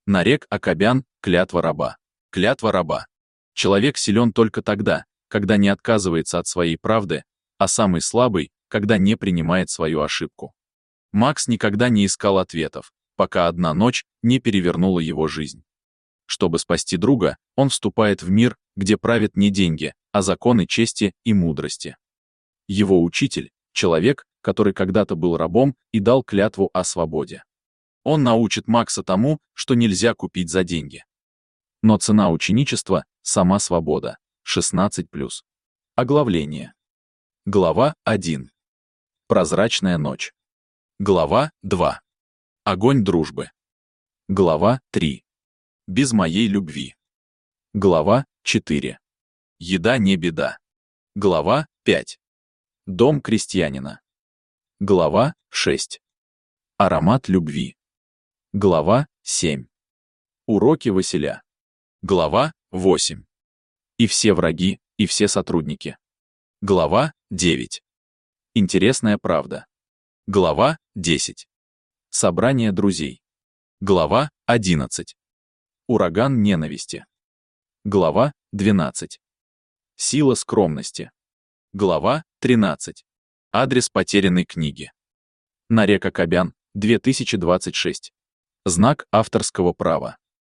Нарек Акобян, клятва раба. Клятва раба. Человек силен только тогда, когда не отказывается от своей правды, а самый слабый, когда не принимает свою ошибку. Макс никогда не искал ответов, пока одна ночь не перевернула его жизнь. Чтобы спасти друга, он вступает в мир, где правят не деньги, а законы чести и мудрости. Его учитель — человек, который когда-то был рабом и дал клятву о свободе. Он научит Макса тому, что нельзя купить за деньги. Но цена ученичества — сама свобода. 16+. Оглавление. Глава 1. Прозрачная ночь. Глава 2. Огонь дружбы. Глава 3. Без моей любви. Глава 4. Еда не беда. Глава 5. Дом крестьянина. Глава 6. Аромат любви. Глава 7. Уроки Василя. Глава 8. И все враги, и все сотрудники. Глава 9. Интересная правда. Глава 10. Собрание друзей. Глава 11. Ураган ненависти. Глава 12. Сила скромности. Глава 13. Адрес потерянной книги. Нарек Акобян, 2026. Знак авторского права.